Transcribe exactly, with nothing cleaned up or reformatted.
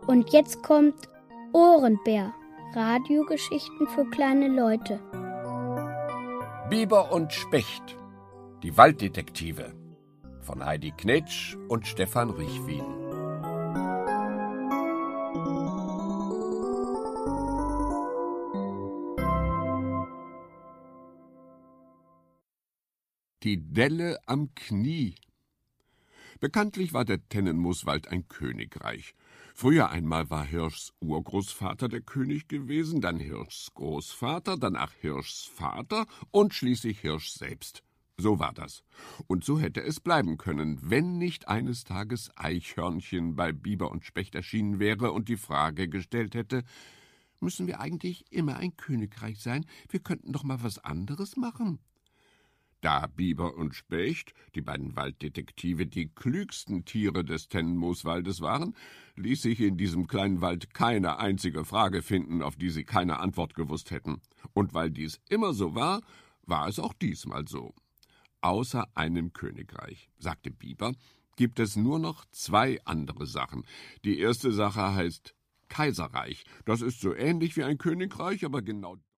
Und jetzt kommt Ohrenbär. Radiogeschichten für kleine Leute. Biber und Specht. Die Walddetektive. Von Heidi Knetsch und Stefan Richwin. Die Delle am Knie. Bekanntlich war der Tennenmooswald ein Königreich. Früher einmal war Hirschs Urgroßvater der König gewesen, dann Hirschs Großvater, danach Hirschs Vater und schließlich Hirsch selbst. So war das. Und so hätte es bleiben können, wenn nicht eines Tages Eichhörnchen bei Biber und Specht erschienen wäre und die Frage gestellt hätte: Müssen wir eigentlich immer ein Königreich sein? Wir könnten doch mal was anderes machen. Da Biber und Specht, die beiden Walddetektive, die klügsten Tiere des Tennenmooswaldes waren, ließ sich in diesem kleinen Wald keine einzige Frage finden, auf die sie keine Antwort gewusst hätten. Und weil dies immer so war, war es auch diesmal so. Außer einem Königreich, sagte Biber, gibt es nur noch zwei andere Sachen. Die erste Sache heißt Kaiserreich. Das ist so ähnlich wie ein Königreich, aber genau